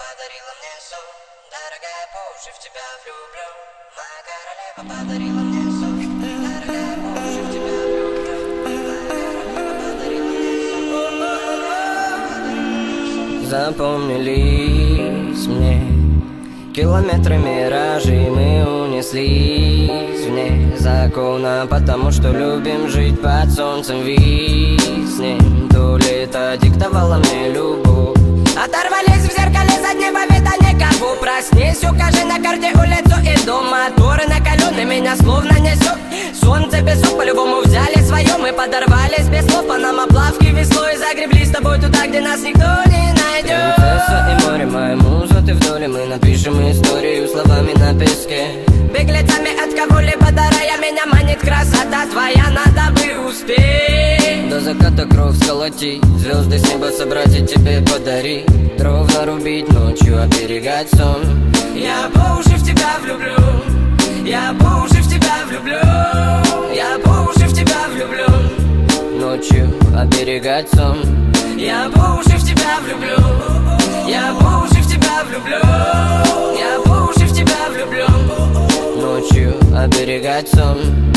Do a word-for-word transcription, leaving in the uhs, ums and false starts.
подарила мне сон. Дорогая, по уши в тебя влюблю. Моя королева подарила мне сон. Дорогая, по уши в тебя влюблю. Моя королева подарила мне сон. Запомнились мне километры миражей, мы унеслись вне закона, потому что любим жить под солнцем виснем. То лето диктовало мне любовь. Оторвались в зеркале заднего вида никого. Проснись, укажи на карте улицу и дом. Моторы накаленные, меня словно несет. Солнце, песок, по-любому взяли свое. Мы подорвались без слов, по нам оплавки веслой. Загребли с тобой туда, где нас никто не найдет. Принцесса и море, моя муза, ты вдоль, мы напишем историю словами на песке. Беглецами от кого-либо дарая, меня манит красота твоя, надо бы успеть. До заката кровь сколотить, звезды с неба собрать и тебе подарить. Дров нарубить, ночью оберегать сон. Я по уши в тебя влюблю. Я по уши в тебя влюблю. Я по уши в тебя влюблю. Ночью оберегать сон. Я по уши в тебя влюблю. Я по уши в тебя влюблю. Я по уши в тебя влюблю. Ночью оберегать сон.